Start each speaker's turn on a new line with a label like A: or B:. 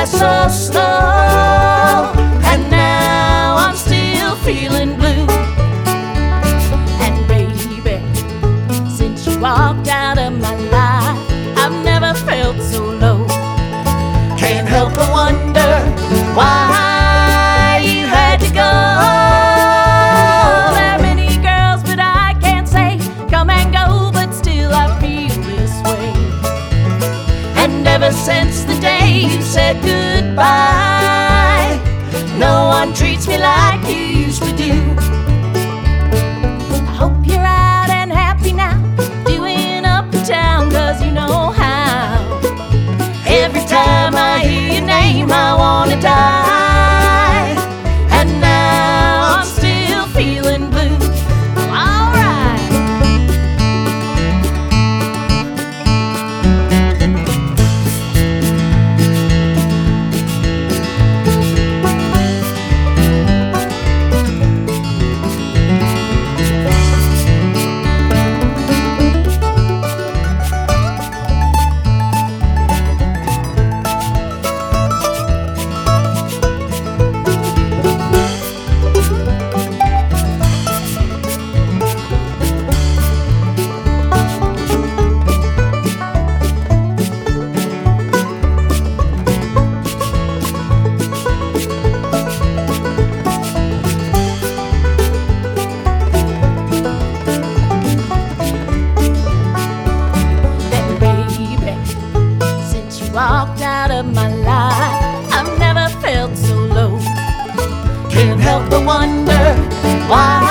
A: so slow, and now I'm still feeling blue. And baby, since you walked out of my life, I've never felt so low. Can't help but wonder why you had to go. There are many girls, but I can't say come and go, but still I feel this way. And ever since the day you said goodbye, no one treats me like you used to do. I hope you're out and happy now, doing up in town, 'cause you know how. Every time I hear your name, I wanna die. And now I'm still feeling blue. All right. Walked out of my life, I've never felt so low. Can't help but wonder why